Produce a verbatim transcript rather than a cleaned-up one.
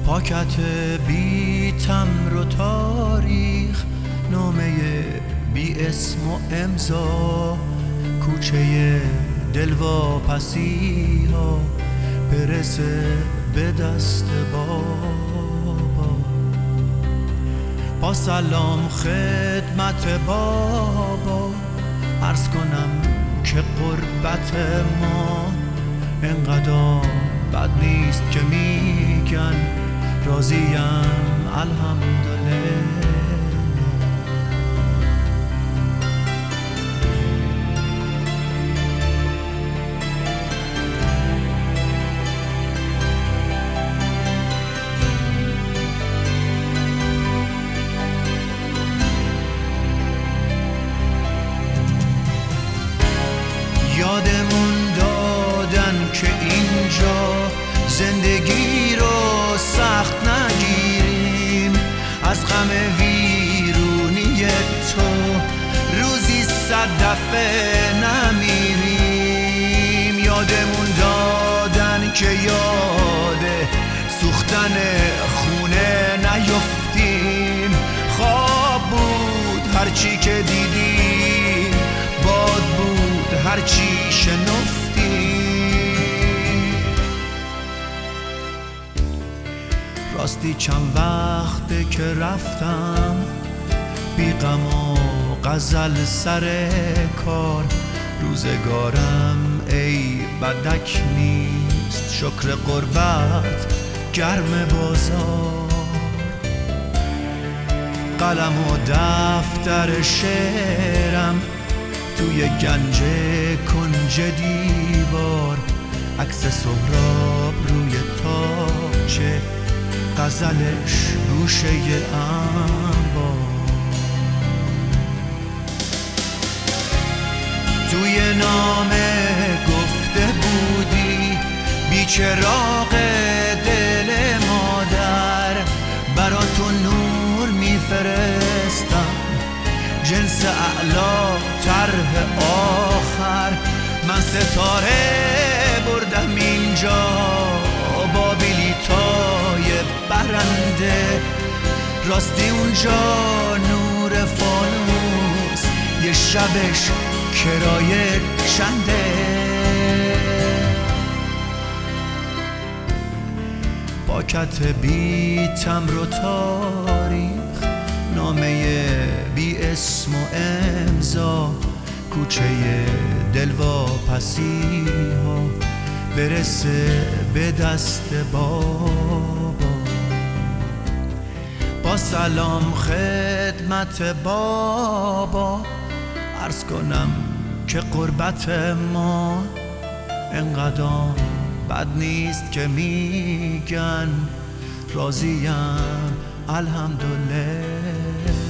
پاکت بی تمر و تاریخ، نامه بی اسم و امضا، کوچه دلواپسی ها برسه به دست بابا. با سلام خدمت بابا عرض کنم که قربت ما انقدر بد نیست که میگن راضیم الحمدلله. یادمون دادن که اینجا زندگی رو سخت نگیریم، از غم ویرونی تو روزی صد دفعه نمیریم. یادمون دادن که یاد سوختن خونه نیفتیم، خواب بود هرچی که دیدیم، باد بود هرچی شنفتیم. راستی چند وقته که رفتم بی غم و غزل سر کار، روزگارم ای بدک نیست، شکر قربت گرم بازار. قلم و دفتر شعرم توی گنج کنج دیوار، عکس سهراب روی تاقچه، غزلش گوشه انبار. توی نامه گفته بودی بی چراغ دل مادر، براتون نور میفرستم جنس اعلا طرح آخر. من ستاره بردم اینجا با بلیطای برنده، راستی اونجا نور فانوس یه شبش کرایه چنده. پاکت بی تمر و تاریخ، نامه بی اسم و امضا، کوچه دلواپسی ها برسه به دست بابا. با سلام خدمت بابا عرض کنم که قربت ما انقدر بد نیست که میگن راضیم الحمدلله.